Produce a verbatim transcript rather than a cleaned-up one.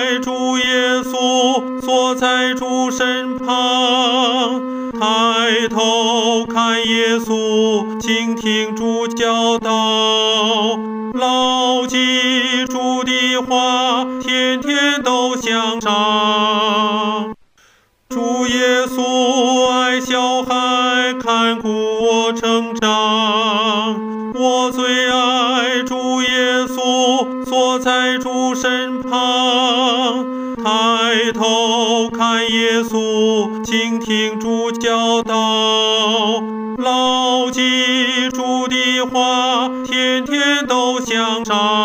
在主耶稣所在主身旁，抬头看耶稣，倾听主教导，牢记主的话，天天都想唱。主耶稣爱小孩，看顾我成长。我最爱主耶稣所在主身旁，抬头看耶稣，倾听主教导，牢记主的话，天天都想唱。